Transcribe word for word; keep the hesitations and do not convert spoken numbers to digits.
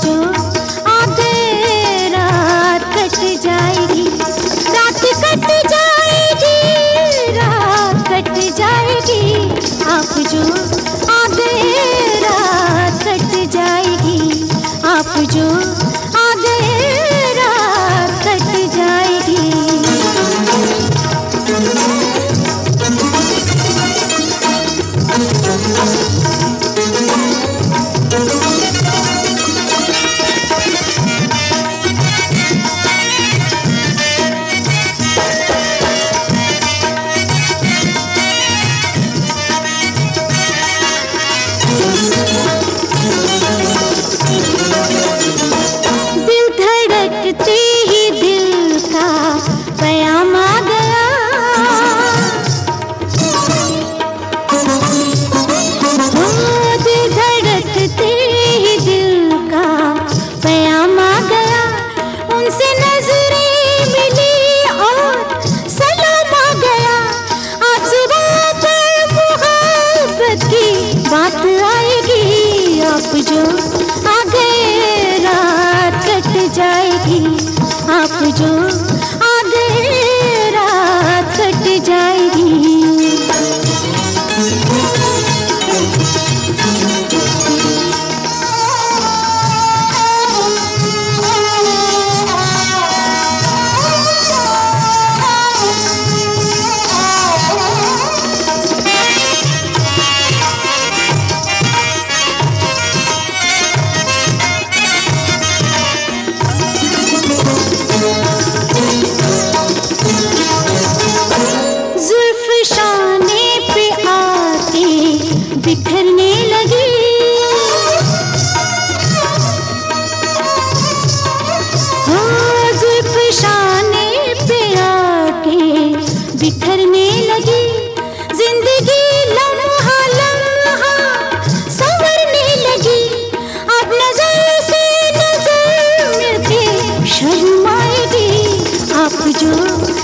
जो आ गए रात कट जाएगी, रात कट जाएगी, रात कट जाएगी। आप जो आ गए रात कट जाएगी, आप जो आ गए रात कट जाएगी। दिल धड़कते ही दिल का पैगाम आ गया, ओ दिल धड़कते ही दिल का पैगाम आ गया। उनसे नजरें मिली और सलाम आ गया। आज जुबां पर मोहब्बत की बात आएगी, आप जो आ गए रात कट जाएगी, आप जो आ गए रात कट जाएगी। बिखरने लगी, हाँ जुल्फ शाने पे आके बिखरने लगी। जिंदगी लम्हा लम्हा संवरने लगी। अब नजर से नजर मिलके शर्म आएगी, आप जो